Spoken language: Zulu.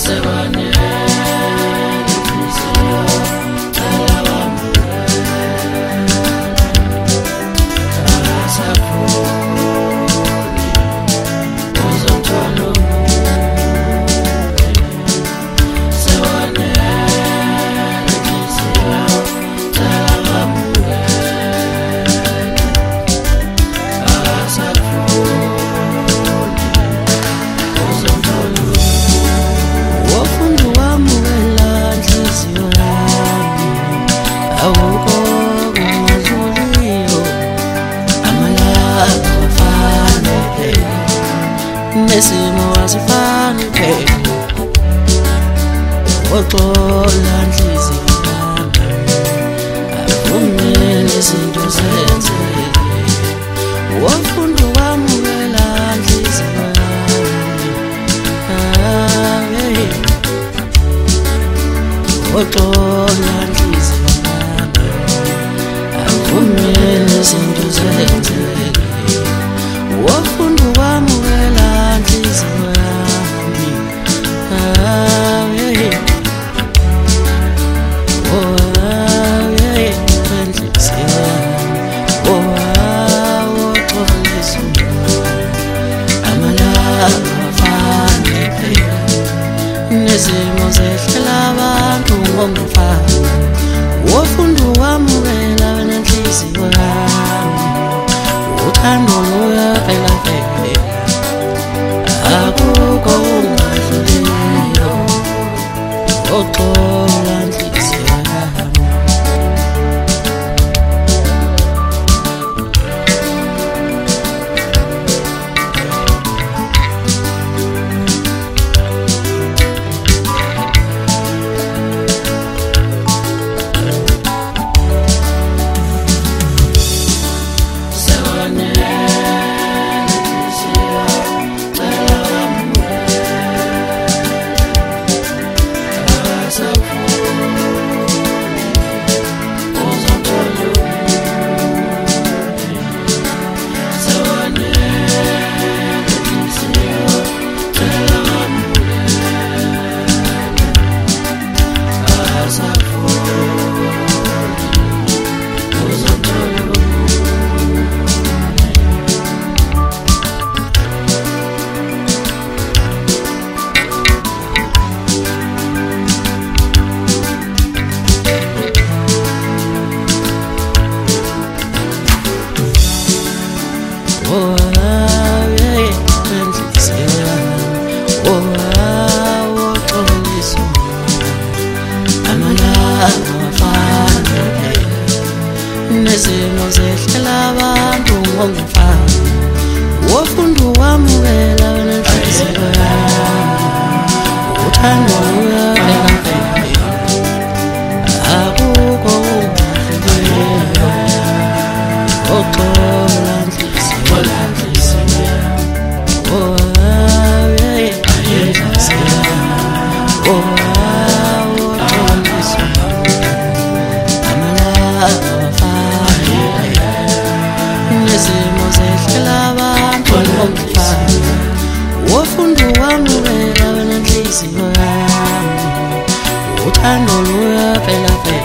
Nesimo asifani phela Oxola nhliziyo yami Avumile izinto zenzeke Wafunda ukwamukela nhliziyo yami Oxola nhliziyo yami Avumile izinto zenzeke Wafunda ukwamukela nhliziyo yami Nezimo zehlela abantu ngomfana Wafunda ukwamukela nenhliziyo yami Uthando luyaphela phela Akukho ungadluliyo Oxola nhliziyo yami Nezimo zehlela abantu ngomfana Wafunda ukwamukela nenhliziyo yami Uthando luyaphela phela Akukho ungadluliyo Oxola nhliziyo yami Nezimo zehlela abantu ngomfana Wafunda ukwamukela nenhliziyo yami Uthando luyaphela phela